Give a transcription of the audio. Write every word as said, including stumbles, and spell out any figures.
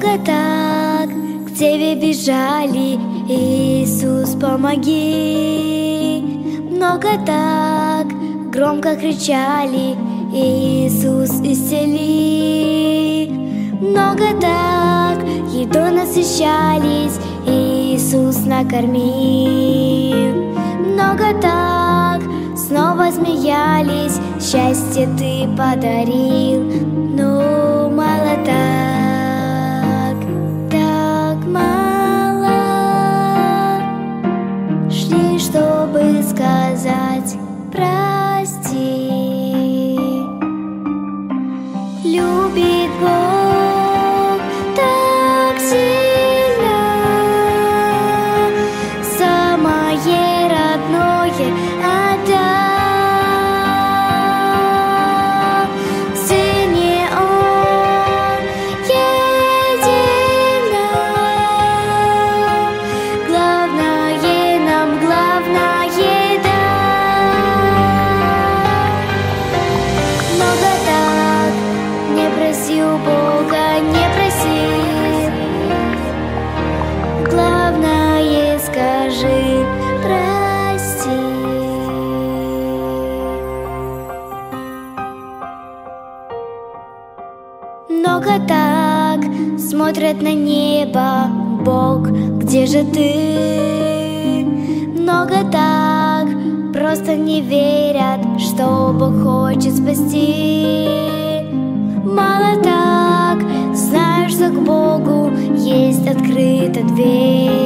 Много так к тебе бежали, Иисус, помоги. Много так громко кричали, Иисус, исцели. Много так едой насыщались, Иисус, накорми. Много так снова смеялись, счастье ты подарил. Но мало так, так мало. Шли, чтобы сказать прости. Любит Бог так сильно, самое родное отдал. В Сыне Он едином, главное нам, главное дай. Много так не проси у Бога, не проси. Главное скажи прости. Много так смотрят на небо, Бог, где же ты? Много так просто не верят, что Бог хочет спасти. Мало так знаю, что к Богу есть открыта дверь.